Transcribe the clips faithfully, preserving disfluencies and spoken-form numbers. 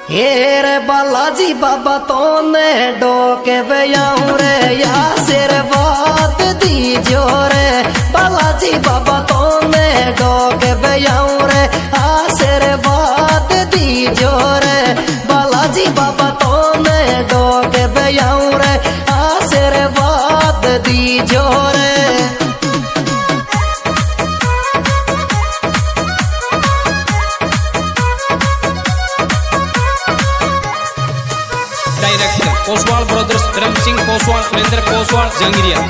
हे रे बालाजी बाबा तो ने डोके बयाऊं रे आशीर्वाद दीजो रे बालाजी बाबा तो ने डोके बयाऊं रे आशीर्वाद दीजो रे बालाजी बाबा तो ने डोके बयाऊं रे आशीर्वाद दीजो रे। डायरेक्टर कोसवाल ब्रदर्स धर्म सिंह कोसवाल सुरेंद्र कोसवाल जंगरिया।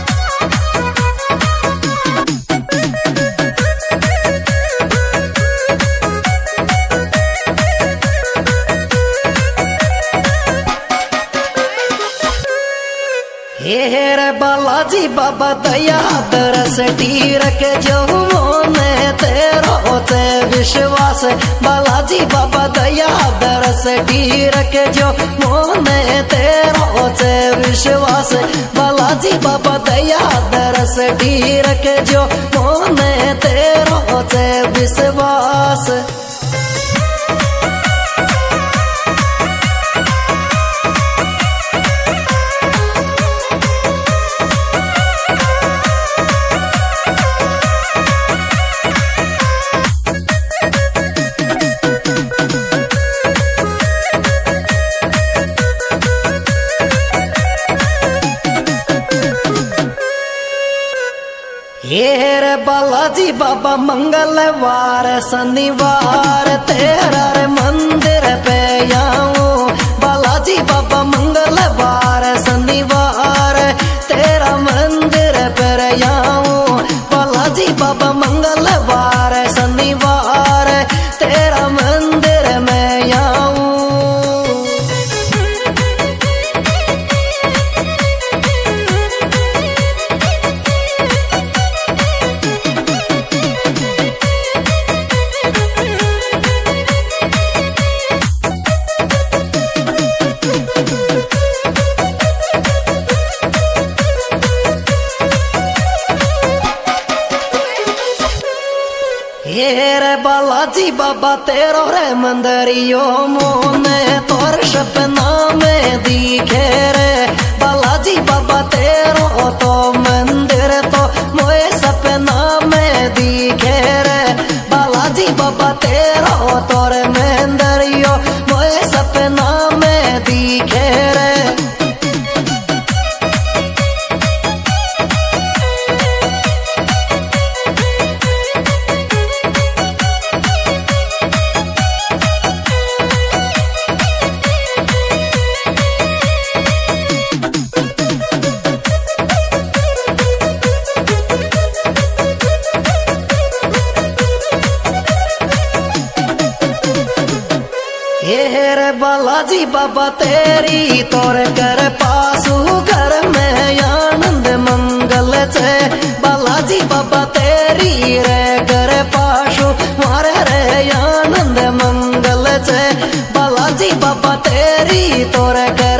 हे रे बालाजी बाबा दया दरस टीर के जो मोने तेरो ते विश्वास बालाजी बाबा दया दरस टीर के जो मोने तेरो ते विश्वास बालाजी बाबा दया दरस टीर के जो मोने तेरो ते विश्वास। हे रे बालाजी बाबा मंगलवार शनिवार तेरा रे मंदिर पे आऊं बालाजी बाबा मंगलवार शनिवार तेरा मंदिर पे आऊं बालाजी बाबा मंगलवार शनिवार तेरा मंदिर में आऊं। हे रे बालाजी बाबा तेरो रे मंदिरियो मोने तोर सपना में दिखे रे बालाजी बाबा तेरो तो मंदिर तो मोए सपना में दिखे रे बालाजी बाबा तेरो तोर मंदिरियो मोए सपना में दिखे रे। हे रे बालाजी बाबा तेरी तोर कर पासू घर में आनंद मंगल छे बालाजी बाबा तेरी रे घर पासू मारे रे आनंद मंगल छे बालाजी बाबा तेरी तोर कर